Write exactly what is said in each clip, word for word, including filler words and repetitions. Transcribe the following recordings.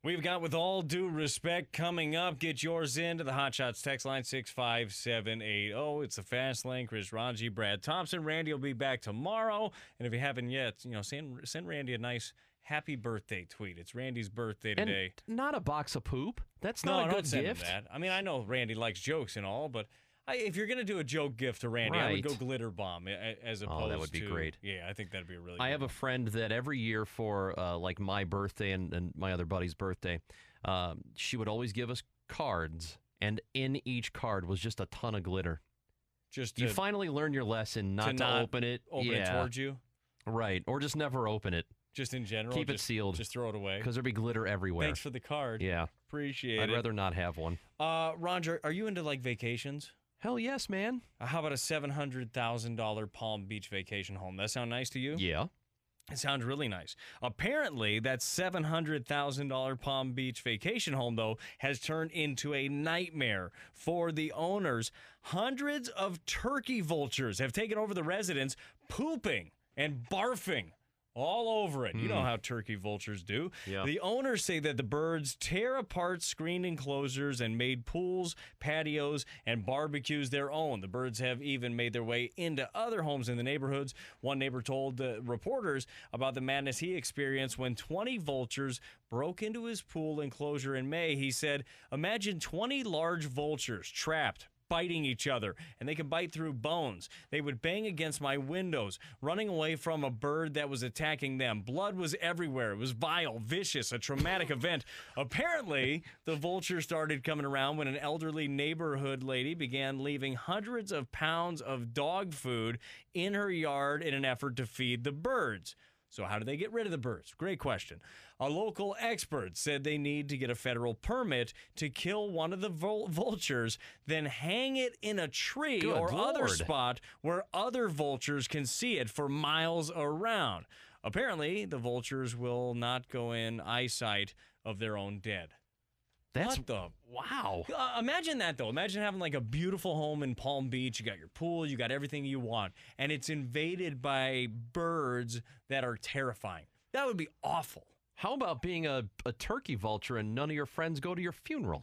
We've got With All Due Respect coming up. Get yours into the Hot Shots text line six five seven eight zero. It's the Fast Lane. Chris Ranji, Brad Thompson. Randy will be back tomorrow. And if you haven't yet, you know, send, send Randy a nice happy birthday tweet. It's Randy's birthday today. And not a box of poop. That's no, not a don't good send gift. Him that. I mean, I know Randy likes jokes and all, but I, if you're going to do a joke gift to Randy, I would go Right. glitter bomb a- as opposed to... Oh, that would be to, great. Yeah, I think that'd be a really I good have a one. friend that every year for uh, like my birthday and, and my other buddy's birthday, um, she would always give us cards, and in each card was just a ton of glitter. Just You to, finally learn your lesson not to, not open it. open yeah, it towards you, right, or just never open it just in general. Keep it just, sealed. Just throw it away. because there'd be glitter everywhere. Thanks for the card. Yeah, Appreciate I'd it. rather not have one. Uh, Roger, are you into like vacations? Hell yes, man. Uh, How about a seven hundred thousand dollars Palm Beach vacation home? That sound nice to you? Yeah. It sounds really nice. Apparently, that seven hundred thousand dollars Palm Beach vacation home, though, has turned into a nightmare for the owners. Hundreds of turkey vultures have taken over the residence, pooping and barfing all over it. You know how turkey vultures do. Yeah. The owners say that the birds tear apart screened enclosures and made pools, patios, and barbecues their own. The birds have even made their way into other homes in the neighborhoods. One neighbor told the reporters about the madness he experienced when twenty vultures broke into his pool enclosure in May. He said, imagine twenty large vultures trapped, biting each other, and they could bite through bones. They would bang against my windows, running away from a bird that was attacking them. Blood was everywhere. It was vile, vicious, a traumatic event. Apparently, the vultures started coming around when an elderly neighborhood lady began leaving hundreds of pounds of dog food in her yard in an effort to feed the birds. So how do they get rid of the birds? Great question. A local expert said they need to get a federal permit to kill one of the vul- vultures, then hang it in a tree Good or other Lord. spot where other vultures can see it for miles around. Apparently, the vultures will not go in eyesight of their own dead. That's What the... wow. Uh, imagine that, though. Imagine having like a beautiful home in Palm Beach. You got your pool, you got everything you want, and it's invaded by birds that are terrifying. That would be awful. How about being a, a turkey vulture and none of your friends go to your funeral?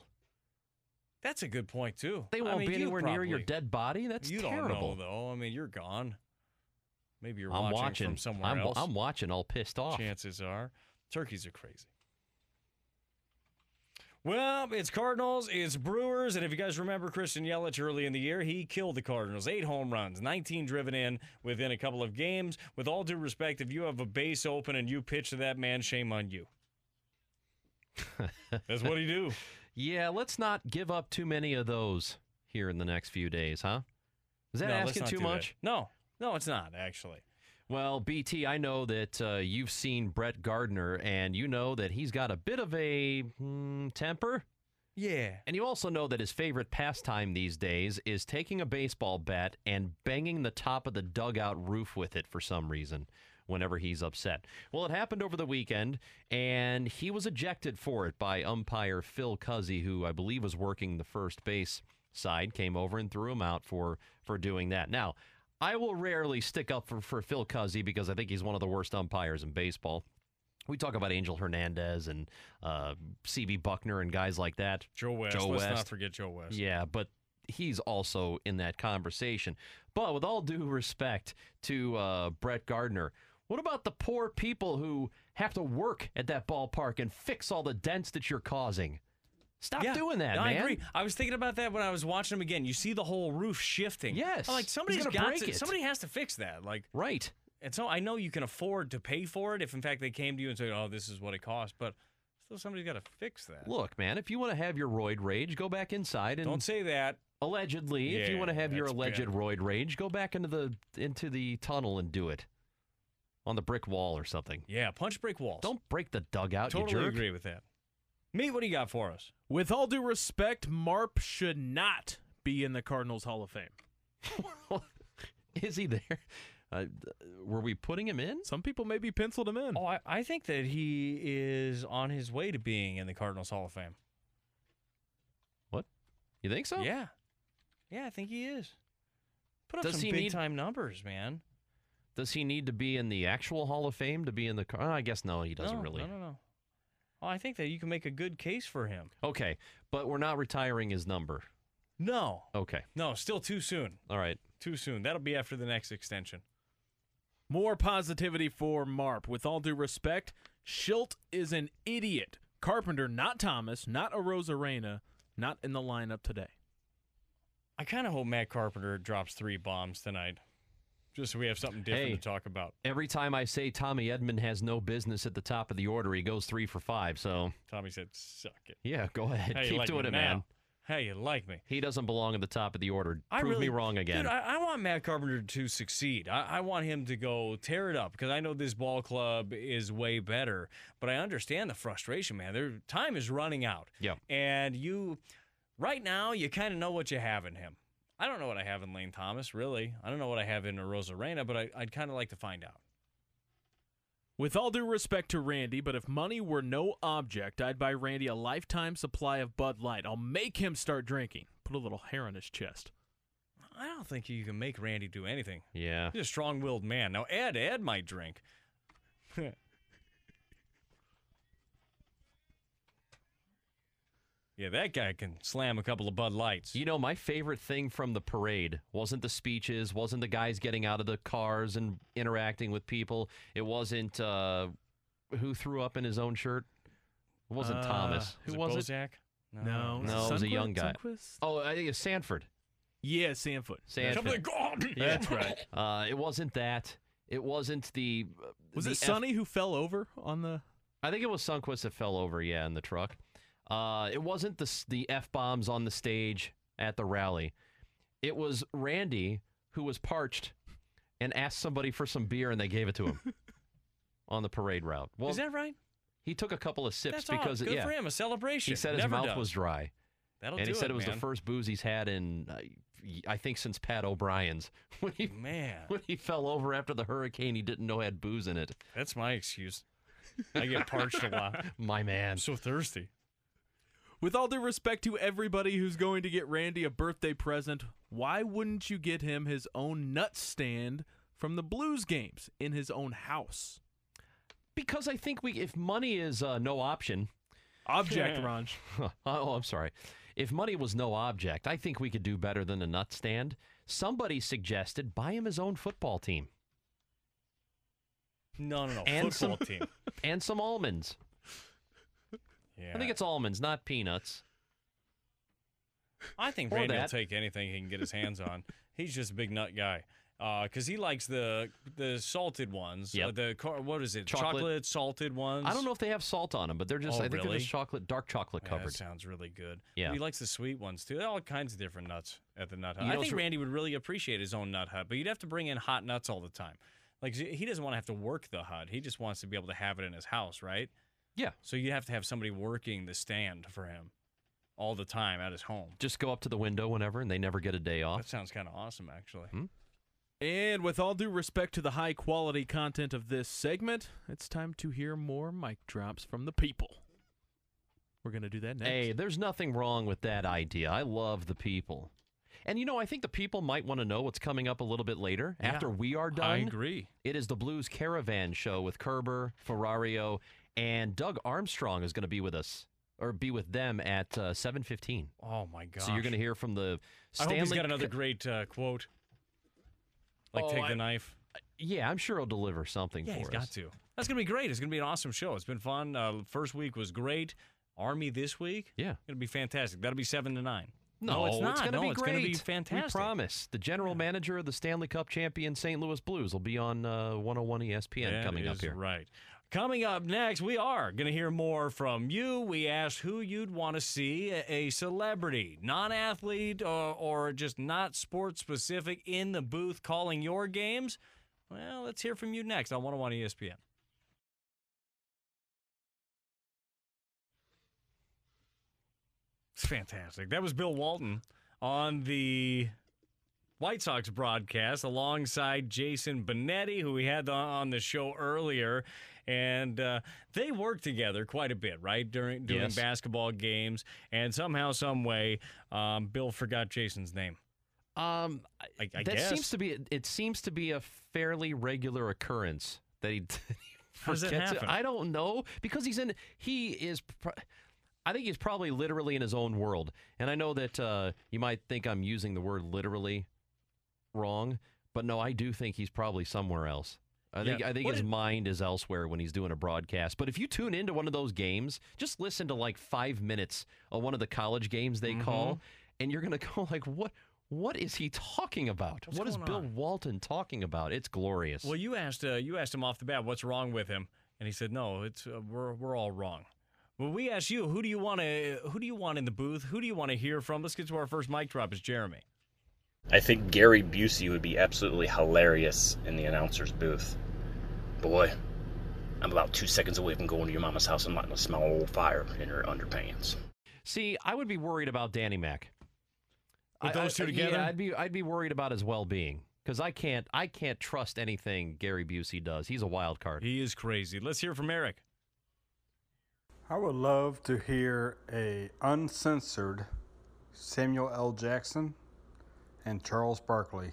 That's a good point, too. They I won't mean, be you anywhere near your probably- dead body? That's you terrible. don't know, though. I mean, you're gone. Maybe you're I'm watching, watching. from somewhere I'm, else. I'm watching all pissed off. Chances are. Turkeys are crazy. Well, it's Cardinals, it's Brewers, and if you guys remember Christian Yelich early in the year, he killed the Cardinals. Eight home runs, nineteen driven in within a couple of games. With all due respect, if you have a base open and you pitch to that man, shame on you. That's what he do. Yeah, let's not give up too many of those here in the next few days, huh? Is that No, let's asking not too do that. much? No, no, it's not, actually. Well, B T, I know that uh, you've seen Brett Gardner, and you know that he's got a bit of a mm, temper. Yeah. And you also know that his favorite pastime these days is taking a baseball bat and banging the top of the dugout roof with it for some reason whenever he's upset. Well, it happened over the weekend, and he was ejected for it by umpire Phil Cuzzy, who I believe was working the first base side, came over and threw him out for, for doing that. Now, I will rarely stick up for, for Phil Cuzzy because I think he's one of the worst umpires in baseball. We talk about Angel Hernandez and uh, C B Buckner and guys like that. Joe West. Joe Let's West. not forget Joe West. Yeah, but he's also in that conversation. But with all due respect to uh, Brett Gardner, what about the poor people who have to work at that ballpark and fix all the dents that you're causing? Stop Yeah, doing that, no, man. I agree. I was thinking about that when I was watching them again. You see the whole roof shifting. Yes. I'm like, somebody's He's gonna got break to. it. Somebody has to fix that. Like, Right. and so I know you can afford to pay for it if, in fact, they came to you and said, "Oh, this is what it costs." But still, somebody's got to fix that. Look, man, if you want to have your roid rage, go back inside and Don't say that. allegedly, if you Yeah, want to have your that's alleged bad. roid rage, go back into the into the tunnel and do it on the brick wall or something. Yeah, punch brick walls. Don't break the dugout, totally you jerk. agree with that. Meat, what do you got for us? With all due respect, Marp should not be in the Cardinals Hall of Fame. Is he there? Uh, were we putting him in? Some people maybe penciled him in. Oh, I, I think that he is on his way to being in the Cardinals Hall of Fame. What? You think so? Yeah. Yeah, I think he is. Put up Does some he need- big-time numbers, man. Does he need to be in the actual Hall of Fame to be in the car? I guess no, he doesn't no, really. No, no, no. Oh, I think that you can make a good case for him. Okay, but we're not retiring his number. No. Okay. No, still too soon. All right. Too soon. That'll be after the next extension. More positivity for Marp. With all due respect, Schilt is an idiot. Carpenter, not Thomas, not Arozarena, not in the lineup today. I kind of hope Matt Carpenter drops three bombs tonight, just so we have something different Hey. to talk about. Every time I say Tommy Edman has no business at the top of the order, he goes three for five. So, Tommy said, suck it. yeah, go ahead. How you Keep like doing me it, now? man. How you like me? He doesn't belong at the top of the order. I Prove really, me wrong again. Dude, I, I want Matt Carpenter to succeed. I, I want him to go tear it up because I know this ball club is way better. But I understand the frustration, man. Their time is running out. Yep. And you, right now, you kind of know what you have in him. I don't know what I have in Lane Thomas, really. I don't know what I have in Arozarena, but I, I'd kind of like to find out. With all due respect to Randy, but if money were no object, I'd buy Randy a lifetime supply of Bud Light. I'll make him start drinking. Put a little hair on his chest. I don't think you can make Randy do anything. yeah. He's a strong-willed man. Now, Ed, Ed might drink. Yeah, that guy can slam a couple of Bud Lights. You know, my favorite thing from the parade wasn't the speeches, wasn't the guys getting out of the cars and interacting with people. It wasn't uh, who threw up in his own shirt. It wasn't Uh, Thomas. Was Who it was it? Bozak? No, No, it was a Sundquist? young guy. Sundquist? Oh, I think it's Sanford. Yeah, Sanfoot. Sanford. Something God. Yeah. That's right. Uh, it wasn't that. It wasn't the. Was the it F- Sonny who fell over on the... I think it was Sundquist that fell over, yeah, in the truck. Uh, it wasn't the s- the F-bombs on the stage at the rally. It was Randy who was parched and asked somebody for some beer, and they gave it to him on the parade route. Well, Is that right? he took a couple of sips That's because all. it, Good yeah, for him. A celebration. he said his Never mouth does. was dry, That'll and do he said it, it was man. the first booze he's had in, uh, I think, since Pat O'Brien's. When he Man, when he fell over after the hurricane, he didn't know had booze in it. that's my excuse. I get parched a lot. My man. I'm so thirsty. With all due respect to everybody who's going to get Randy a birthday present, why wouldn't you get him his own nut stand from the Blues games in his own house? Because I think we, if money is uh, no option, Object, Ranj. oh, I'm sorry. If money was no object, I think we could do better than a nut stand. Somebody suggested buy him his own football team No, no, no. And Football some- team. and some almonds. Yeah. I think it's almonds, not peanuts. I think or Randy will that. take anything he can get his hands on. He's just a big nut guy. Because he likes the the salted ones. Yep. Uh, the car, what is it? Chocolate. salted ones. I don't know if they have salt on them, but they're just, Oh, I think they're really? just chocolate, dark chocolate Yeah, covered. that sounds really good. Yeah. But he likes the sweet ones too. All kinds of different nuts at the nut hut. You I know, think it's- Randy would really appreciate his own nut hut, but you'd have to bring in hot nuts all the time. Like he doesn't want to have to work the hut. He just wants to be able to have it in his house, right? Yeah. So you have to have somebody working the stand for him all the time at his home. Just go up to the window whenever, and they never get a day off. That sounds kind of awesome, actually. Hmm? And with all due respect to the high quality content of this segment, it's time to hear more mic drops from the people. We're going to do that next. Hey, there's nothing wrong with that idea. I love the people. And, you know, I think the people might want to know what's coming up a little bit later Yeah. after we are done. I agree. It is the Blues Caravan Show with Kerber, Ferrario, and Doug Armstrong is going to be with us, or be with them at uh, seven fifteen. Oh my god! So you're going to hear from the I Stanley... hope he's got another Cu- great uh, quote. Like Oh, take I- the knife. Yeah, I'm sure he'll deliver something Yeah, for he's us. got to. That's gonna be great. It's gonna be an awesome show. It's been fun. Uh, first week was great. Army this week. Yeah. Gonna be fantastic. That'll be seven to nine. No, it's not. going to no, be it's great. gonna be fantastic. We promise. The general manager of the Stanley Cup champion Saint Louis Blues will be on uh, one oh one E S P N That coming up is here. Right. Coming up next, we are going to hear more from you. We asked who you'd want to see, a, a celebrity, non-athlete, or, or just not sports-specific in the booth calling your games. Well, let's hear from you next on one oh one E S P N. It's fantastic. That was Bill Walton on the White Sox broadcast alongside Jason Benetti, who we had on the show earlier. And uh, they work together quite a bit, right, during during Yes. basketball games. And somehow, some way, um, Bill forgot Jason's name. Um, I, I that guess. seems to be it seems to be a fairly regular occurrence that he How does that forgets it. happen? I don't know because he's in. He is. Pr- I think he's probably literally in his own world. And I know that uh, you might think I'm using the word literally wrong, but no, I do think he's probably somewhere else. I think Yeah. I think What his did- mind is elsewhere when he's doing a broadcast. But if you tune into one of those games, just listen to like five minutes of one of the college games they Mhm. call, and you're gonna go like, what? What is he talking about? What's What is going Bill on? Walton talking about? It's glorious. Well, you asked uh, you asked him off the bat what's wrong with him, and he said no, it's uh, we're we're all wrong. Well, we asked you who do you want to who do you want in the booth? Who do you want to hear from? Let's get to our first mic drop. It's Jeremy. I think Gary Busey would be absolutely hilarious in the announcer's booth. Boy, I'm about two seconds away from going to your mama's house and lighting a small old fire in her underpants. See, I would be worried about Danny Mac. With I- those two I- together? yeah, I'd be I'd be worried about his well-being because I can't I can't trust anything Gary Busey does. He's a wild card. He is crazy. Let's hear from Eric. I would love to hear a uncensored Samuel L. Jackson and Charles Barkley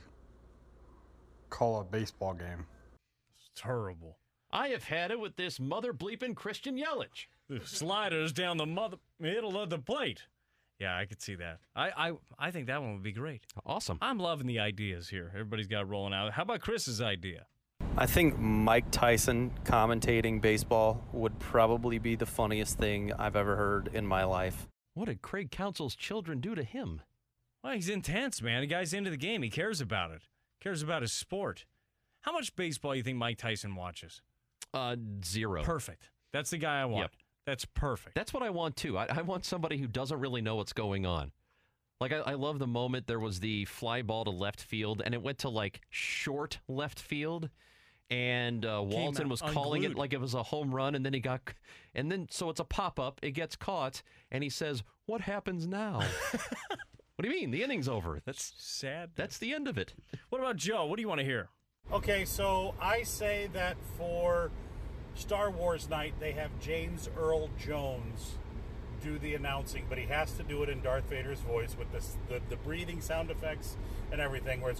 call a baseball game. It's terrible. I have had it with this mother bleeping Christian Yelich. The sliders down the mother middle of the plate. Yeah, I could see that. I, I I think that one would be great. Awesome. I'm loving the ideas here. Everybody's got rolling out. How about Chris's idea? I think Mike Tyson commentating baseball would probably be the funniest thing I've ever heard in my life. What did Craig Counsell's children do to him? Well, he's intense, man. The guy's into the game. He cares about it. Cares about his sport. How much baseball do you think Mike Tyson watches? Uh, zero. Perfect. That's the guy I want. Yep. That's perfect. That's what I want too. I, I want somebody who doesn't really know what's going on. Like I, I love the moment there was the fly ball to left field, and it went to like short left field, and uh, Walton out was calling it unglued. like it was a home run, and then he got, and then so it's a pop up. It gets caught, and he says, "What happens now?" What do you mean? The inning's over. That's sad. that's the end of it. What about Joe? What do you want to hear? Okay, so I say that for Star Wars night, they have James Earl Jones do the announcing, but he has to do it in Darth Vader's voice with this, the, the breathing sound effects and everything, where it's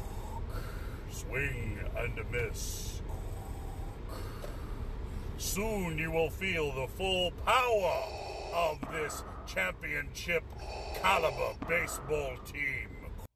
swing and a miss. Soon you will feel the full power of this championship caliber baseball team.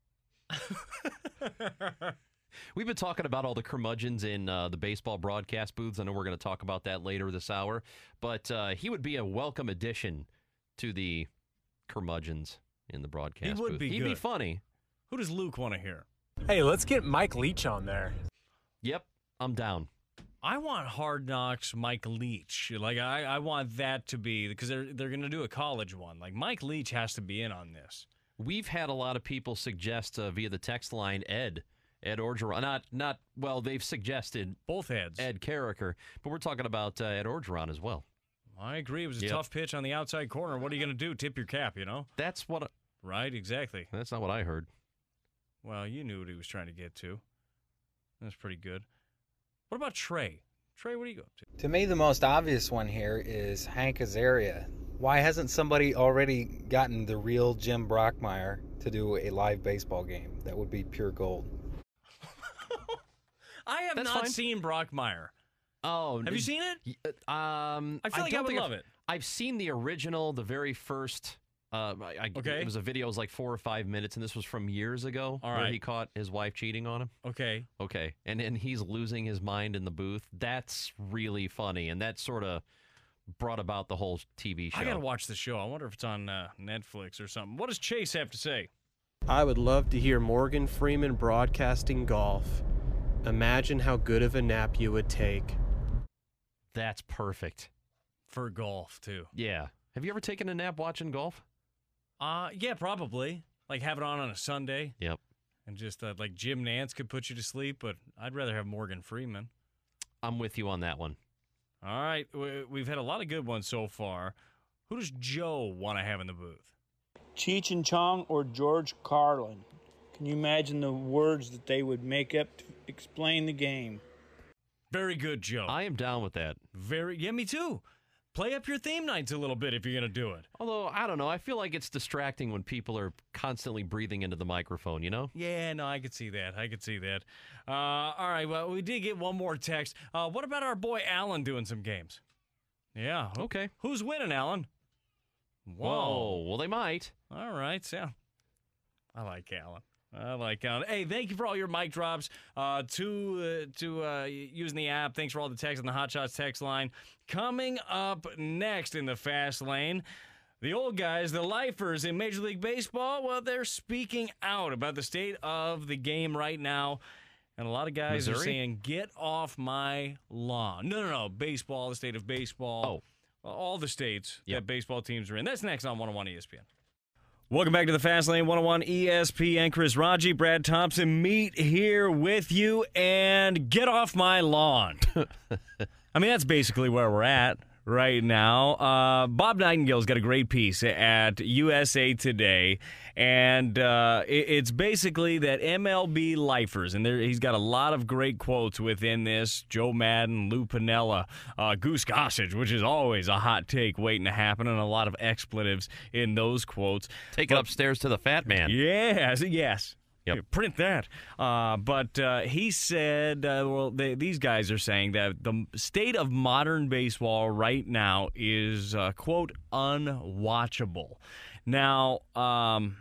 We've been talking about all the curmudgeons in uh, the baseball broadcast booths. I know we're going to talk about that later this hour, but uh, he would be a welcome addition to the curmudgeons in the broadcast He would booth. be He'd good. be funny. Who does Luke want to hear? Hey, let's get Mike Leach on there. Yep, I'm down. I want Hard Knocks Mike Leach. Like I, I want that to be because they're they're going to do a college one. Like Mike Leach has to be in on this. We've had a lot of people suggest uh, via the text line Ed, Ed Orgeron. Not, not well, they've suggested Both heads. Ed Carricker, but we're talking about uh, Ed Orgeron as well. I agree. It was a Yep. tough pitch on the outside corner. What are you going to do? Tip your cap, you know? That's what. I, Right, exactly. that's not what I heard. Well, you knew what he was trying to get to. That's pretty good. What about Trey? Trey, what do you go up to? To me, the most obvious one here is Hank Azaria. Why hasn't somebody already gotten the real Jim Brockmeyer to do a live baseball game? That would be pure gold. I have That's not fine. seen Brockmeyer. Oh, Have you seen it? it? Um, I feel like I don't would think love I've- it. I've seen the original, the very first. Uh, I, I, Okay. It was a video. It was like four or five minutes, and this was from years ago, All where right. he caught his wife cheating on him. Okay. Okay, and then he's losing his mind in the booth. That's really funny, and that sort of brought about the whole T V show. I got to watch the show. I wonder if it's on uh, Netflix or something. What does Chase have to say? I would love to hear Morgan Freeman broadcasting golf. Imagine how good of a nap you would take. That's perfect. For golf, too. Yeah. Have you ever taken a nap watching golf? Uh, yeah, probably. Like have it on on a Sunday. Yep. And just uh, like Jim Nance could put you to sleep, but I'd rather have Morgan Freeman. I'm with you on that one. All right. we- We've had a lot of good ones so far. Who does Joe want to have in the booth? Cheech and Chong or George Carlin. Can you imagine the words that they would make up to explain the game? Very good, Joe. I am down with that. Very, yeah, me too. Play up your theme nights a little bit if you're going to do it. Although, I don't know. I feel like it's distracting when people are constantly breathing into the microphone, you know? Yeah, no, I could see that. I could see that. Uh, all right, well, we did get one more text. Uh, what about our boy Alan doing some games? Yeah. Okay. Who's winning, Alan? Whoa. Well, they might. All right, so I like Alan. I like Alan. Hey, thank you for all your mic drops. Uh, to uh, to uh, using the app. Thanks for all the text on the Hot Shots text line. Coming up next in the Fast Lane, the old guys, the lifers in Major League Baseball, well, they're speaking out about the state of the game right now. And a lot of guys Missouri? are saying, get off my lawn. No, no, no. Baseball, the state of baseball. Oh. All the states Yep. that baseball teams are in. That's next on one oh one E S P N. Welcome back to the Fast Lane, one oh one E S P N. Chris Raji, Brad Thompson, meet here with you, and get off my lawn. I mean, that's basically where we're at right now. Uh, Bob Nightingale's got a great piece at U S A Today, and uh, it, it's basically that M L B lifers, and there, he's got a lot of great quotes within this. Joe Madden, Lou Piniella, uh, Goose Gossage, which is always a hot take waiting to happen, and a lot of expletives in those quotes. Take it But- upstairs to the fat man. Yes, yes. Yep. Yeah, print that. Uh, but uh, he said, uh, well, they, these guys are saying that the state of modern baseball right now is, uh, quote, unwatchable. Now, um,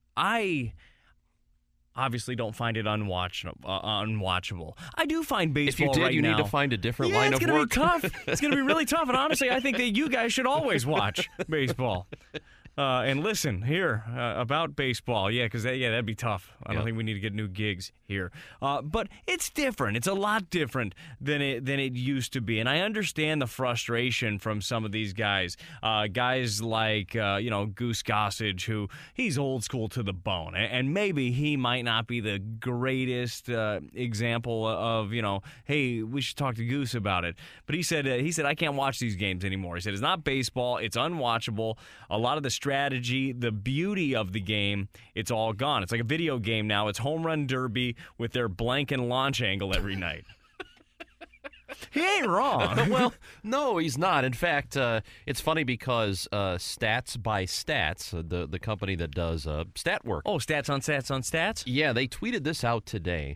I obviously don't find it unwatchable. Uh, unwatchable. I do find If you baseball did, right you now. need to find a different yeah, line it's of gonna work. be tough. It's going to be really tough. And honestly, I think that you guys should always watch baseball. Uh, and listen here uh, about baseball. Yeah, because that, yeah, that'd be tough. I don't Yep. think we need to get new gigs here. Uh, but it's different. It's a lot different than it than it used to be. And I understand the frustration from some of these guys. Uh, guys like uh, you know Goose Gossage, who he's old school to the bone, and, and maybe he might not be the greatest uh, example of you know, hey, we should talk to Goose about it. But he said uh, he said I can't watch these games anymore. He said it's not baseball. It's unwatchable. A lot of the strategy, the beauty of the game, it's all gone. It's like a video game now. It's home run derby with their blank and launch angle every night. He ain't wrong. Well, no, he's not. In fact, uh, it's funny because uh, Stats by Stats, uh, the, the company that does uh, stat work. Oh, stats on stats on stats? Yeah, they tweeted this out today.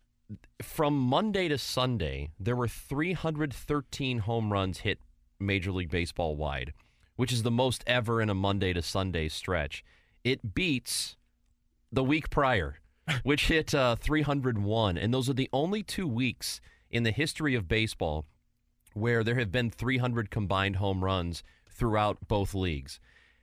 From Monday to Sunday, there were three hundred thirteen home runs hit Major League Baseball wide, which is the most ever in a Monday to Sunday stretch. It beats the week prior, which hit uh, three hundred one. And those are the only two weeks in the history of baseball where there have been three hundred combined home runs throughout both leagues.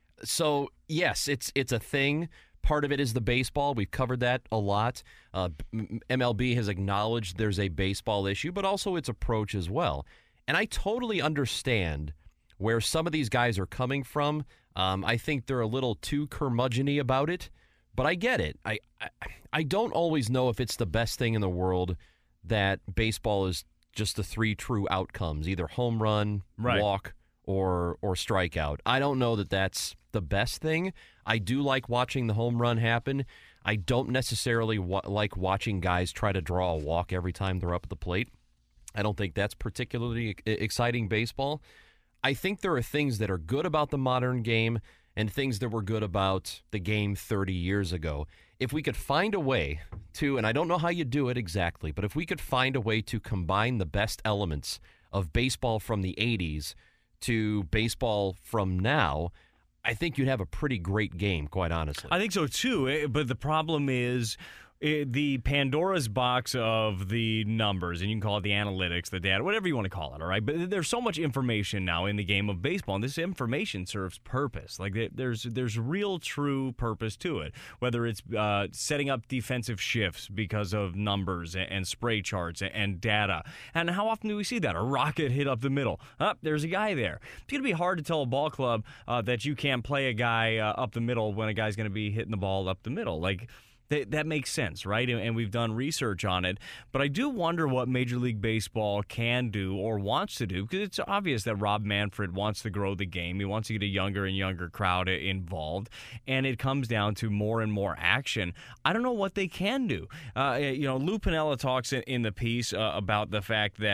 So, yes, it's it's a thing. Part of it is the baseball. We've covered that a lot. Uh, M L B has acknowledged there's a baseball issue, but also its approach as well. And I totally understand where some of these guys are coming from. Um, I think they're a little too curmudgeon-y about it, but I get it. I, I I don't always know if it's the best thing in the world that baseball is just the three true outcomes, either home run, Right. walk, or or strikeout. I don't know that that's the best thing. I do like watching the home run happen. I don't necessarily wa- like watching guys try to draw a walk every time they're up at the plate. I don't think that's particularly e- exciting baseball. I think there are things that are good about the modern game and things that were good about the game thirty years ago. If we could find a way to, and I don't know how you do it exactly, but if we could find a way to combine the best elements of baseball from the eighties to baseball from now, I think you'd have a pretty great game, quite honestly. I think so too, eh, but the problem is eh, the Pandora's box of the numbers, and you can call it the analytics, the data, whatever you want to call it, all right? But there's so much information now in the game of baseball, and this information serves purpose. Like there- there's there's real, true purpose to it, whether it's uh, setting up defensive shifts because of numbers and, and spray charts and, and data. And how often do we see that? A rocket hit up the middle. Up, there's a guy there. It's going to be hard to tell a ball club uh, that you can't play a guy uh, up the middle when a guy's going to be hitting the ball up the middle. Like, That, that makes sense, right? And, and we've done research on it. But I do wonder what Major League Baseball can do or wants to do, because it's obvious that Rob Manfred wants to grow the game. He wants to get a younger and younger crowd involved. And it comes down to more and more action. I don't know what they can do. Uh, you know, Lou Piniella talks in, in the piece uh, about the fact that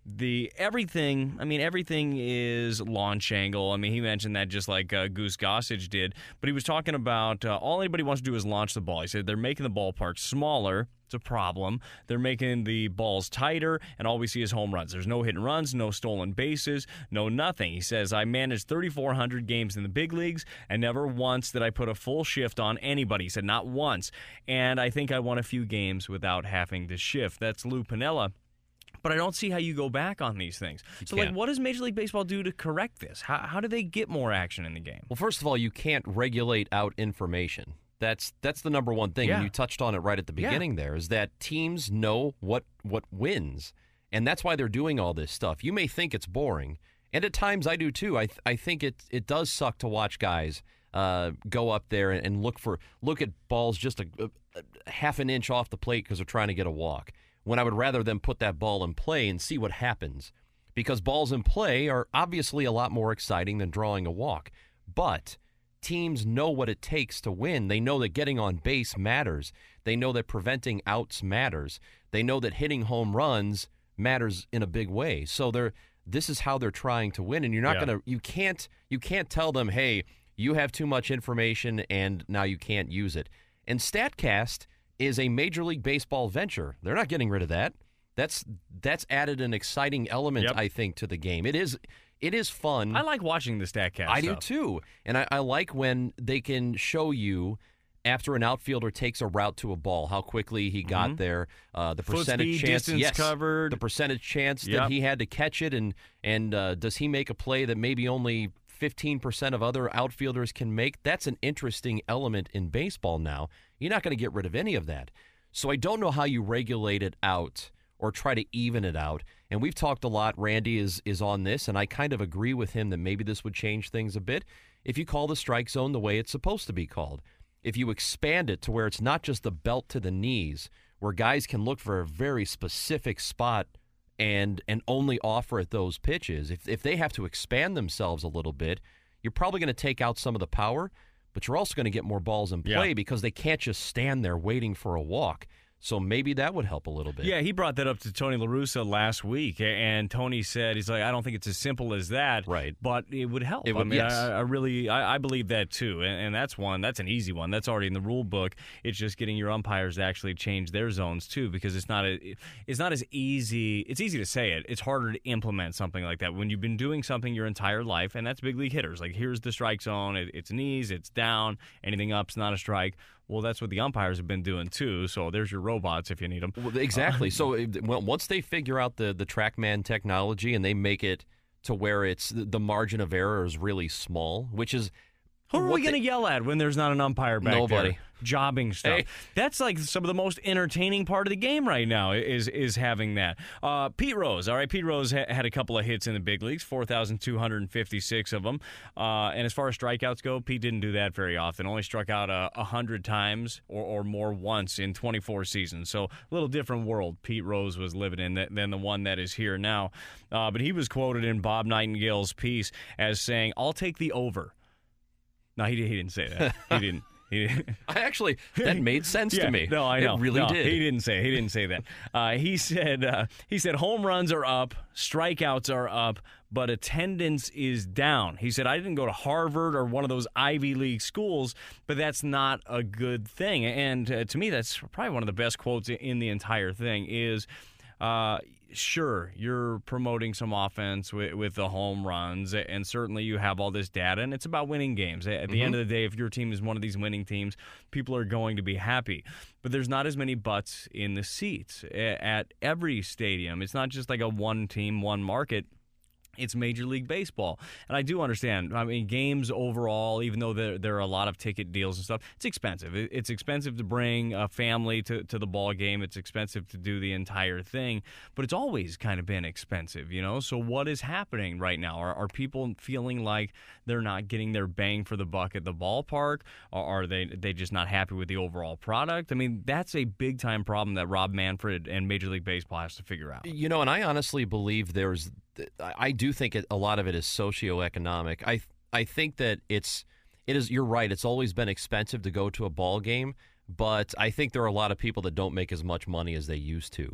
the everything, I mean, everything is launch angle. I mean, he mentioned that just like uh, Goose Gossage did, but he was talking about uh, all anybody wants to do is launch the ball. He said they're making the ballpark smaller. It's a problem. They're making the balls tighter, and all we see is home runs. There's no hit and runs, no stolen bases, no nothing. He says, I managed thirty-four hundred games in the big leagues, and never once did I put a full shift on anybody. He said, not once. And I think I won a few games without having to shift. That's Lou Piniella. But I don't see how you go back on these things. You so, can't. like, what does Major League Baseball do to correct this? How, how do they get more action in the game? Well, first of all, you can't regulate out information. That's that's the number one thing, Yeah. and you touched on it right at the Yeah. beginning there, is that teams know what what wins, and that's why they're doing all this stuff. You may think it's boring, and at times I do too. I th- I think it it does suck to watch guys uh, go up there and, and look for look at balls just a, a, a half an inch off the plate because they're trying to get a walk, when I would rather them put that ball in play and see what happens, because balls in play are obviously a lot more exciting than drawing a walk, but teams know what it takes to win. They know that getting on base matters. They know that preventing outs matters. They know that hitting home runs matters in a big way. So they're this is how they're trying to win, and you're not Yeah. going to you can't you can't tell them, "Hey, you have too much information and now you can't use it." And StatCast is a Major League Baseball venture. They're not getting rid of that. That's that's added an exciting element, Yep. I think, to the game. It is It is fun. I like watching the StatCast I do stuff. too. And I, I like when they can show you after an outfielder takes a route to a ball, how quickly he got Mhm. there, uh, the Foot percentage speed, chance, distance yes, covered. the percentage chance Yep. that he had to catch it, and and uh, does he make a play that maybe only fifteen percent of other outfielders can make? That's an interesting element in baseball now. You're not going to get rid of any of that. So I don't know how you regulate it out or try to even it out. And we've talked a lot. Randy is is on this, and I kind of agree with him that maybe this would change things a bit if you call the strike zone the way it's supposed to be called. If you expand it to where it's not just the belt to the knees, where guys can look for a very specific spot and and only offer at those pitches. If if they have to expand themselves a little bit, you're probably going to take out some of the power, but you're also going to get more balls in play Yeah. because they can't just stand there waiting for a walk. So maybe that would help a little bit. Yeah, he brought that up to Tony La Russa last week, and Tony said, he's like, I don't think it's as simple as that, Right. but it would help. It would- I mean, yes. I, I really, I, I believe that too, and, and that's one, that's an easy one. That's already in the rule book. It's just getting your umpires to actually change their zones too, because it's not a, it's not as easy. It's easy to say it. It's harder to implement something like that when you've been doing something your entire life, and that's big league hitters. Like, here's the strike zone. It, it's knees. It's down. Anything up's not a strike. Well, that's what the umpires have been doing too. So there's your robots if you need them. Well, exactly. So it- well, once they figure out the the TrackMan technology and they make it to where it's the margin of error is really small, which is Who are what we going to they- yell at when there's not an umpire back Nobody. there? Jobbing stuff. Hey. That's like some of the most entertaining part of the game right now is is having that. Uh, Pete Rose, all right, Pete Rose ha- had a couple of hits in the big leagues, four thousand two hundred fifty-six of them. Uh, and as far as strikeouts go, Pete didn't do that very often. Only struck out a uh, hundred times or, or more once in twenty-four seasons. So a little different world Pete Rose was living in than, than the one that is here now. Uh, but he was quoted in Bob Nightingale's piece as saying, I'll take the over. No, he, he didn't say that. He didn't. He didn't. I actually that made sense Yeah, to me. No, I know. It really No, did. He didn't say. He didn't say that. Uh, he said. Uh, he said home runs are up, strikeouts are up, but attendance is down. He said I didn't go to Harvard or one of those Ivy League schools, but that's not a good thing. And uh, to me, that's probably one of the best quotes in the entire thing. Is uh, sure, you're promoting some offense with, with the home runs, and certainly you have all this data, and it's about winning games. At the Mm-hmm. end of the day, if your team is one of these winning teams, people are going to be happy. But there's not as many butts in the seats a- at every stadium. It's not just like a one team, one market. It's Major League Baseball. And I do understand. I mean, games overall, even though there, there are a lot of ticket deals and stuff, it's expensive. It, it's expensive to bring a family to, to the ball game. It's expensive to do the entire thing. But it's always kind of been expensive, you know? So what is happening right now? Are, are people feeling like they're not getting their bang for the buck at the ballpark? Or are they, they just not happy with the overall product? I mean, that's a big-time problem that Rob Manfred and Major League Baseball has to figure out. You know, and I honestly believe there's, I do think it, a lot of it is socioeconomic. I I think that it's, it is. You're right. It's always been expensive to go to a ball game, but I think there are a lot of people that don't make as much money as they used to.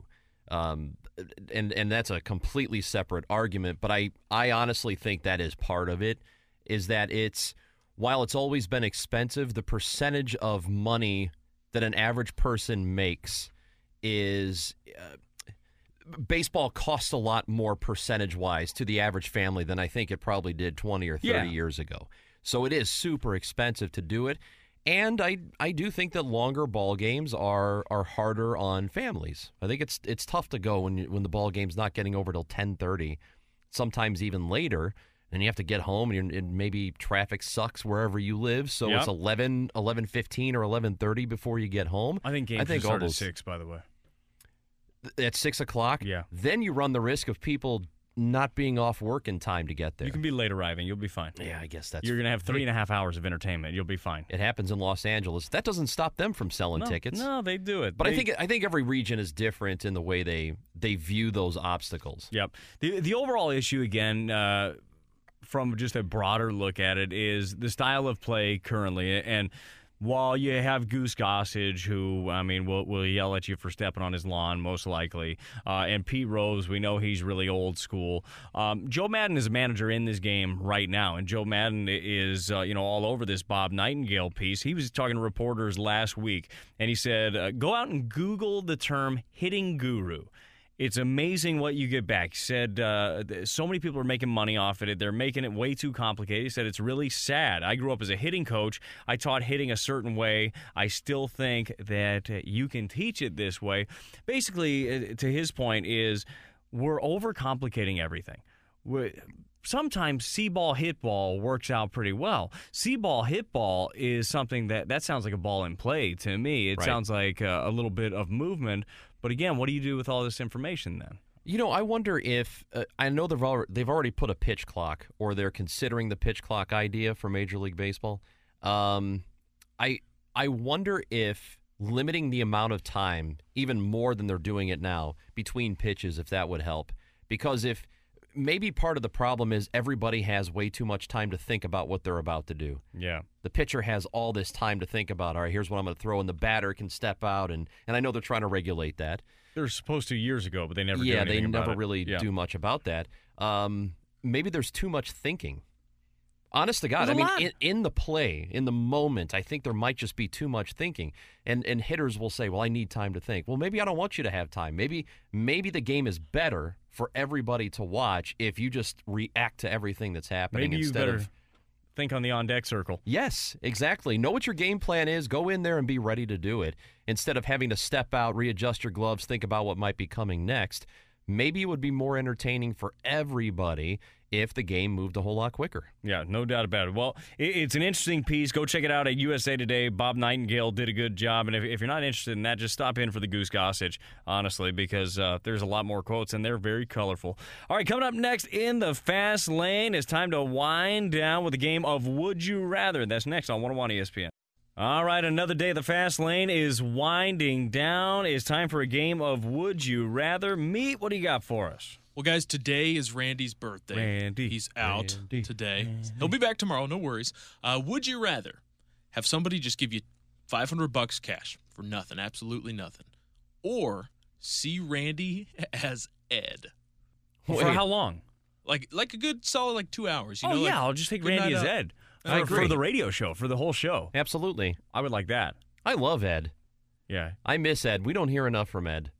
Um, and and that's a completely separate argument. But I, I honestly think that is part of it, is that it's, while it's always been expensive, the percentage of money that an average person makes is uh, baseball costs a lot more percentage-wise to the average family than I think it probably did twenty or thirty Yeah. years ago. So it is super expensive to do it. And I I do think that longer ball games are are harder on families. I think it's it's tough to go when you, when the ball game's not getting over till ten thirty, sometimes even later. And you have to get home, and, you're, and maybe traffic sucks wherever you live, so Yep. it's eleven, eleven fifteen or eleven thirty before you get home. I think games I think should start all at those- six, by the way. At six o'clock? Yeah. Then you run the risk of people not being off work in time to get there. You can be late arriving. You'll be fine. Yeah, I guess that's... You're going to have three and a half hours of entertainment. You'll be fine. It happens in Los Angeles. That doesn't stop them from selling No, tickets. no, they do it. But I They- think I think every region is different in the way they they view those obstacles. Yep. The the overall issue, again, uh, from just a broader look at it, is the style of play currently. And while you have Goose Gossage, who, I mean, will will yell at you for stepping on his lawn, most likely, uh, and Pete Rose, we know he's really old school. Um, Joe Madden is a manager in this game right now, and Joe Madden is, uh, you know, all over this Bob Nightingale piece. He was talking to reporters last week, and he said, uh, go out and Google the term hitting guru. It's amazing what you get back. He said uh, th- so many people are making money off it. They're making it way too complicated. He said it's really sad. I grew up as a hitting coach. I taught hitting a certain way. I still think that uh, you can teach it this way. Basically, uh, to his point, is we're overcomplicating everything. We're, sometimes see-ball, hit-ball works out pretty well. See-ball, hit-ball is something that, that sounds like a ball in play to me. It Right. sounds like uh, a little bit of movement. But again, what do you do with all this information then? You know, I wonder if uh, I know they've already, they've already put a pitch clock, or they're considering the pitch clock idea for Major League Baseball. Um, I I wonder if limiting the amount of time, even more than they're doing it now, between pitches, if that would help. Because if maybe part of the problem is everybody has way too much time to think about what they're about to do. Yeah. The pitcher has all this time to think about, all right, here's what I'm going to throw, and the batter can step out, and, and I know they're trying to regulate that. They were supposed to years ago, but they never yeah, do anything they about never it. really Yeah. do much about that. Um, maybe there's too much thinking. Honest to God, There's I a mean, lot. in, in the play, in the moment, I think there might just be too much thinking. And and hitters will say, well, I need time to think. Well, maybe I don't want you to have time. Maybe maybe the game is better for everybody to watch if you just react to everything that's happening Maybe you instead better of... think on the on-deck circle. Yes, exactly. Know what your game plan is. Go in there and be ready to do it. Instead of having to step out, readjust your gloves, think about what might be coming next. Maybe it would be more entertaining for everybody if the game moved a whole lot quicker. Yeah, no doubt about it. Well, it, it's an interesting piece. Go check it out at U S A Today. Bob Nightingale did a good job. And if, if you're not interested in that, just stop in for the Goose Gossage, honestly, because uh, there's a lot more quotes, and they're very colorful. All right, coming up next in the Fast Lane, it's time to wind down with a game of Would You Rather. That's next on one oh one E S P N. All right, another day of the Fast Lane is winding down. It's time for a game of Would You Rather. Meet, what do you got for us? Well, guys, today is Randy's birthday. Randy. He's out Randy, today. Randy. He'll be back tomorrow, no worries. Uh, would you rather have somebody just give you five hundred bucks cash for nothing, absolutely nothing, or see Randy as Ed? For Wait. how long? Like like a good solid like two hours. You oh, know, yeah, like, I'll just take good Randy night as out. Ed. I For, agree. for the radio show, for the whole show. Absolutely. I would like that. I love Ed. Yeah. I miss Ed. We don't hear enough from Ed.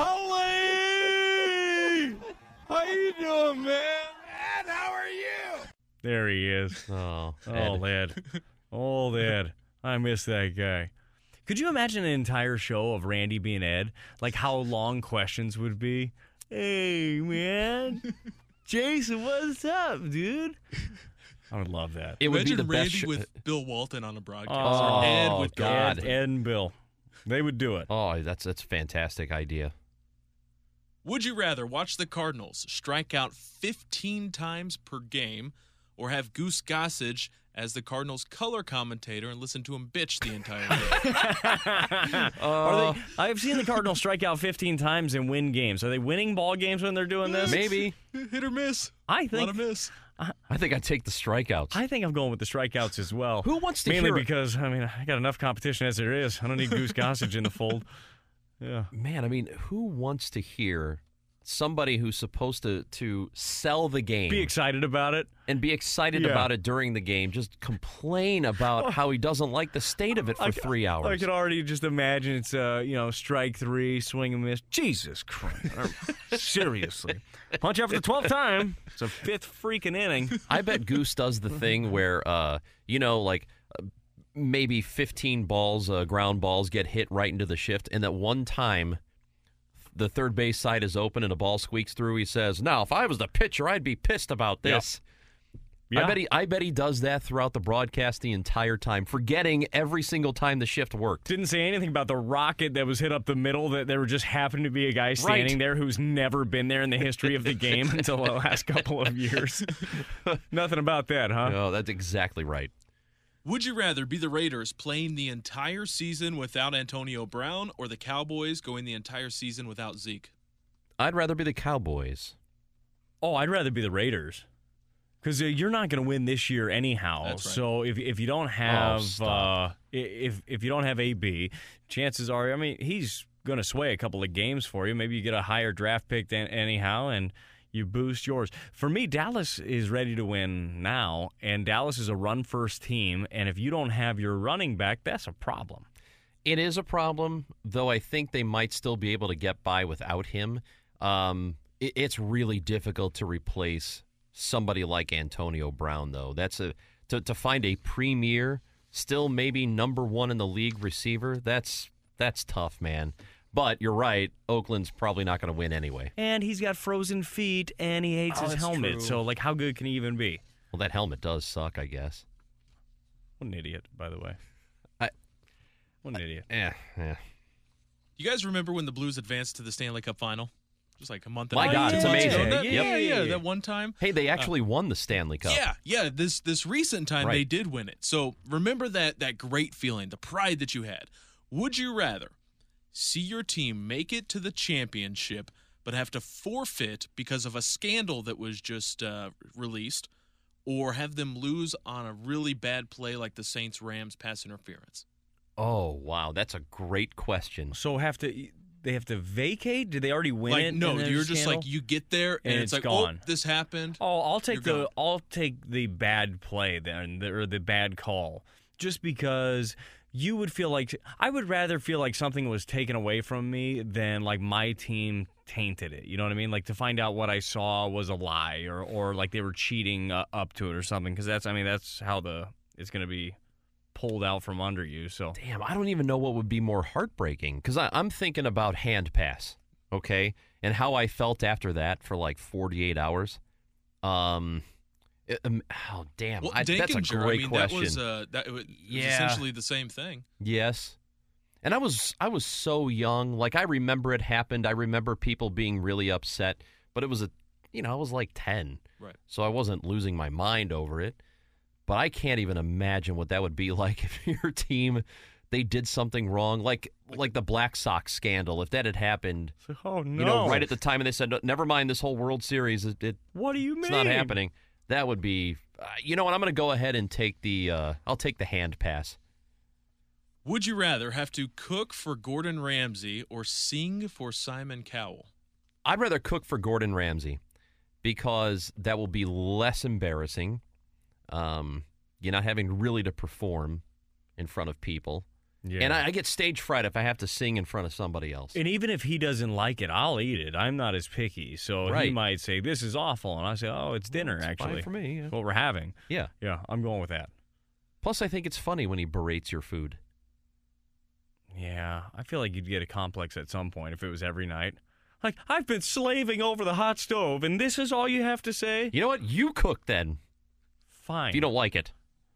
Holly! How you doing, man? Ed, how are you? There he is. Oh, Old Ed. Old Ed. I miss that guy. Could you imagine an entire show of Randy being Ed? Like how long questions would be? Hey, man. Jason, what's up, dude? I would love that. It would Imagine be the Randy best sh- with Bill Walton on a broadcast, Oh, or Ed with Bill God. Walton. Ed and Bill. They would do it. Oh, that's that's a fantastic idea. Would you rather watch the Cardinals strike out fifteen times per game, or have Goose Gossage as the Cardinals color commentator and listen to him bitch the entire day? Are they, I've seen the Cardinals strike out fifteen times and win games. Are they winning ball games when they're doing this? Maybe. Hit or miss. I A lot think of miss. I think I'd take the strikeouts. I think I'm going with the strikeouts as well. Who wants to Mainly hear- because, I mean, I got enough competition as there is. I don't need Goose Gossage in the fold. Yeah. Man, I mean, who wants to hear somebody who's supposed to, to sell the game. Be excited about it. And be excited Yeah. about it during the game. Just complain about how he doesn't like the state of it for I, three hours. I could already just imagine it's, uh, you know, strike three, swing and miss. Jesus Christ. Seriously. Punch out for the twelfth time. It's a fifth freaking inning. I bet Goose does the thing where, uh, you know, like uh, maybe fifteen balls, uh, ground balls get hit right into the shift. And that one time the third base side is open and a ball squeaks through, he says, now, if I was the pitcher, I'd be pissed about this. Yep. I bet he I bet he does that throughout the broadcast the entire time, forgetting every single time the shift worked. Didn't say anything about the rocket that was hit up the middle, that there just happened to be a guy standing Right. there who's never been there in the history of the game until the last couple of years. Nothing about that, huh? No, that's exactly right. Would you rather be the Raiders playing the entire season without Antonio Brown or the Cowboys going the entire season without Zeke? I'd rather be the Cowboys. Oh, I'd rather be the Raiders. Because uh, you're not going to win this year anyhow. That's right. So if if you don't have Oh, uh, if if you don't have A B, chances are, I mean, he's going to sway a couple of games for you. Maybe you get a higher draft pick than anyhow, and you boost yours. For me, Dallas is ready to win now, and Dallas is a run-first team. And if you don't have your running back, that's a problem. It is a problem, though I think they might still be able to get by without him. Um, it, it's really difficult to replace somebody like Antonio Brown, though. That's a to, to find a premier, still maybe number one in the league receiver, that's that's tough, man. But you're right, Oakland's probably not going to win anyway. And he's got frozen feet, and he hates Oh, his that's helmet. true. So, like, how good can he even be? Well, that helmet does suck, I guess. What an idiot, by the way. I, what an idiot. Yeah, yeah. You guys remember when the Blues advanced to the Stanley Cup final? Just like a month and My a God, half, it's two months amazing. ago? That- Yep. Yeah, yeah, that one time. Hey, they actually won the Stanley Cup. Yeah, yeah. This this recent time Right. they did win it. So remember that that great feeling, the pride that you had. Would you rather see your team make it to the championship but have to forfeit because of a scandal that was just uh, released, or have them lose on a really bad play like the Saints Rams pass interference? Oh, wow, that's a great question. So have to they have to vacate? Did they already win Like it? no, and there's you're a just scandal? like you get there and, And it's, it's like gone. oh, this happened. Oh, I'll take You're the gone. I'll take the bad play then, the, or the bad call, just because you would feel like I would rather feel like something was taken away from me than like my team tainted it. You know what I mean? Like to find out what I saw was a lie, or or like they were cheating uh, up to it or something. Because that's I mean that's how the it's going to be pulled out from under you. So Damn, I don't even know what would be more heartbreaking, because I'm thinking about hand pass, okay, and how I felt after that for like forty-eight hours. Um, it- um, oh damn, Well, I, that's a Dinkinger, great I mean, question. That was uh, that it was Yeah. essentially the same thing. Yes. And I was I was so young. Like I remember it happened. I remember people being really upset, but it was a you know, I was like ten. Right. So I wasn't losing my mind over it. But I can't even imagine what that would be like if your team they did something wrong, like like the Black Sox scandal. If that had happened, oh no, you know, right at the time, and they said, "Never mind this whole World Series. It, it what do you mean? it's not happening." That would be, uh, you know what? I'm going to go ahead and take the. Uh, I'll take the hand pass. Would you rather have to cook for Gordon Ramsay or sing for Simon Cowell? I'd rather cook for Gordon Ramsay because that will be less embarrassing. Um, you're not having really to perform in front of people. Yeah. And I, I get stage fright if I have to sing in front of somebody else. And even if he doesn't like it, I'll eat it. I'm not as picky. So he Right. might say, this is awful. And I say, oh, it's dinner, it's fine actually. for me, yeah. It's what we're having. Yeah. Yeah, I'm going with that. Plus, I think it's funny when he berates your food. Yeah, I feel like you'd get a complex at some point if it was every night. Like, I've been slaving over the hot stove, and this is all you have to say? You know what? You cook then. Fine. If you don't like it.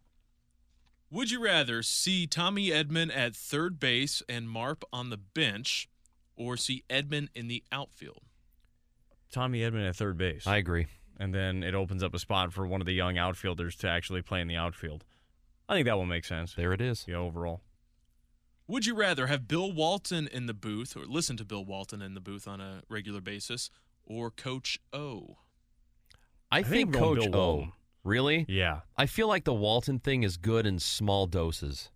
Would you rather see Tommy Edman at third base and Marp on the bench, or see Edman in the outfield? Tommy Edman at third base. I agree. And then it opens up a spot for one of the young outfielders to actually play in the outfield. I think that will make sense. There it is. Yeah, overall. Would you rather have Bill Walton in the booth, or listen to Bill Walton in the booth on a regular basis, or Coach O? I, I think, think I'm going Coach Bill O. Walton. Really? Yeah. I feel like the Walton thing is good in small doses.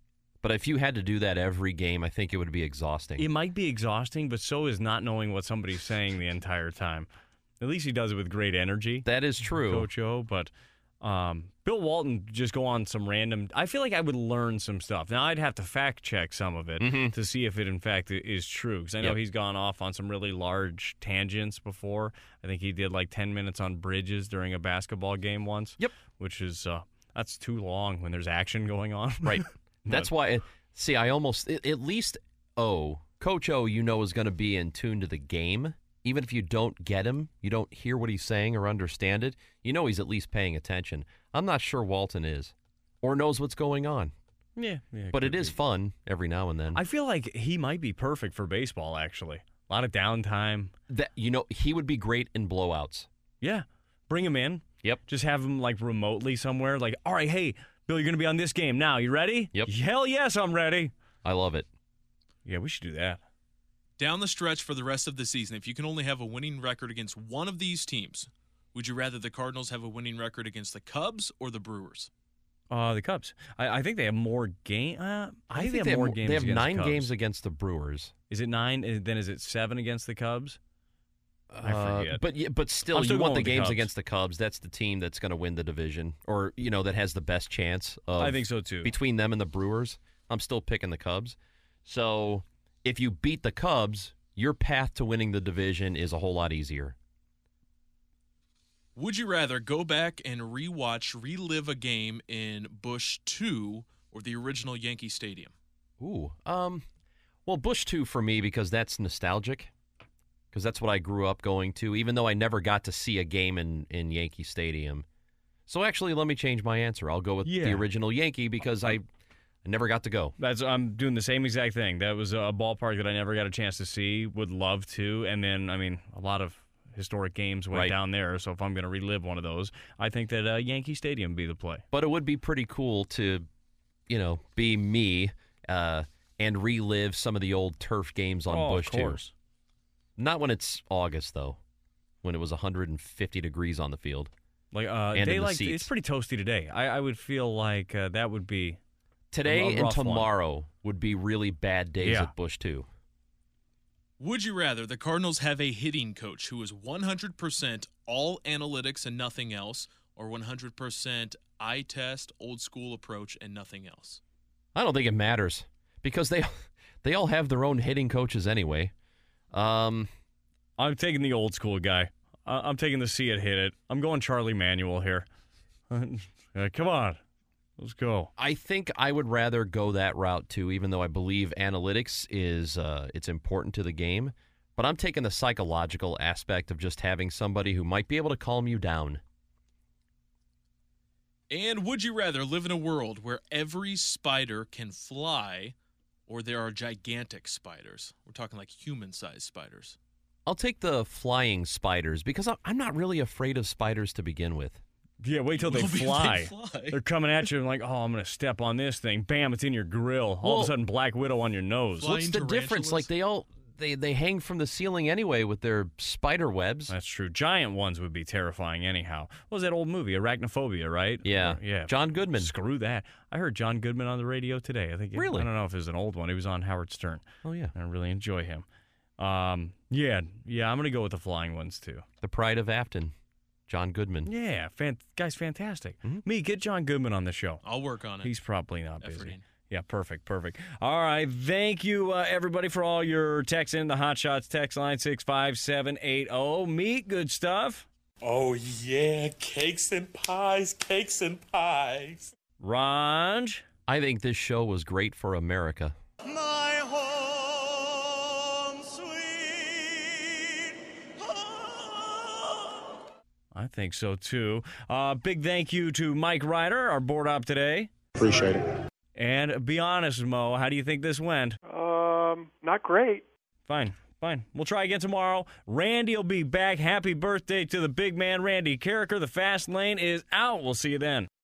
But if you had to do that every game, I think it would be exhausting. It might be exhausting, but so is not knowing what somebody's saying the entire time. At least he does it with great energy. That is true. Coach O, but um, Bill Walton just go on some random... I feel like I would learn some stuff. Now, I'd have to fact-check some of it mm-hmm. to see if it, in fact, is true. Because I know yep. he's gone off on some really large tangents before. I think he did like ten minutes on bridges during a basketball game once. Yep. Which is... Uh, that's too long when there's action going on. Right. That's why... See, I almost... At least O, Coach O, you know, is going to be in tune to the game. Even if you don't get him, you don't hear what he's saying or understand it, you know he's at least paying attention. I'm not sure Walton is or knows what's going on. Yeah. yeah but it is be. fun every now and then. I feel like he might be perfect for baseball, actually. A lot of downtime. That You know, he would be great in blowouts. Yeah. Bring him in. Yep. Just have him, like, remotely somewhere. Like, all right, hey, Bill, you're going to be on this game now. You ready? Yep. Hell yes, I'm ready. I love it. Yeah, we should do that. Down the stretch for the rest of the season, if you can only have a winning record against one of these teams, would you rather the Cardinals have a winning record against the Cubs or the Brewers? Uh, the Cubs. I, I think they have more game. Uh, I, I think think they have more have, games. They have against nine the Cubs. games against the Brewers. Is it nine? And then is it seven against the Cubs? I forget. Uh, but but still, I'm still you want going the with the games Cubs. against the Cubs. That's the team that's going to win the division, or you know that has the best chance. Of, I think so too. Between them and the Brewers, I'm still picking the Cubs. So if you beat the Cubs, your path to winning the division is a whole lot easier. Would you rather go back and rewatch, relive a game in Busch two or the original Yankee Stadium? Ooh, um, well, Busch two for me because that's nostalgic. Because that's what I grew up going to, even though I never got to see a game in, in Yankee Stadium. So actually, let me change my answer. I'll go with Yeah. the original Yankee because I, I never got to go. That's I'm doing the same exact thing. That was a ballpark that I never got a chance to see. Would love to. And then, I mean, a lot of historic games went Right. down there. So if I'm going to relive one of those, I think that uh, Yankee Stadium would be the play. But it would be pretty cool to, you know, be me uh, and relive some of the old turf games on Oh, Busch of course. too. Not when it's August though, when it was one hundred fifty degrees on the field. Like uh, And in the daylight, seats. it's pretty toasty today. I, I would feel like uh, that would be Today a and rough one. tomorrow would be really bad days Yeah. at Busch too. Would you rather the Cardinals have a hitting coach who is one hundred percent all analytics and nothing else, or one hundred percent eye test, old school approach, and nothing else? I don't think it matters because they they all have their own hitting coaches anyway. Um, I'm taking the old school guy. Uh, I'm taking the see it, hit it. I'm going Charlie Manuel here. Uh, come on. Let's go. I think I would rather go that route too, even though I believe analytics is uh, it's important to the game. But I'm taking the psychological aspect of just having somebody who might be able to calm you down. And would you rather live in a world where every spider can fly, or there are gigantic spiders? We're talking like human-sized spiders. I'll take the flying spiders because I'm- I'm not really afraid of spiders to begin with. Yeah, wait till they Will be- they fly. fly. They're coming at you and like, oh, I'm going to step on this thing. Bam, it's in your grill. All of Well- a sudden, Black Widow on your nose. Fly- What's the Flying difference? tarantulas? Like they all they they hang from the ceiling anyway with their spider webs. That's true. Giant ones would be terrifying anyhow. What was that old movie, Arachnophobia, right? Yeah, Or- yeah. John Goodman. Screw that. I heard John Goodman on the radio today. I think it- Really? I don't know if it was an old one. He was on Howard Stern. Oh yeah, I really enjoy him. Um, yeah, yeah. I'm gonna go with the flying ones too. the Pride of Afton, John Goodman. Yeah, fan- guy's fantastic. Mhm. Me, get John Goodman on the show. I'll work on it. He's probably not busy. Efforting. Yeah, perfect, perfect. All right, thank you, uh, everybody, for all your texts in the Hot Shots text line six five seven eight zero. Meet, good stuff. Oh, yeah, cakes and pies, cakes and pies. Ranj. I think this show was great for America. My home, sweet home. I think so, too. Uh, big thank you to Mike Ryder, our board op today. Appreciate it. And be honest, Mo, how do you think this went? Um, not great. Fine, fine. We'll try again tomorrow. Randy will be back. Happy birthday to the big man, Randy Carricker. The Fast Lane is out. We'll see you then.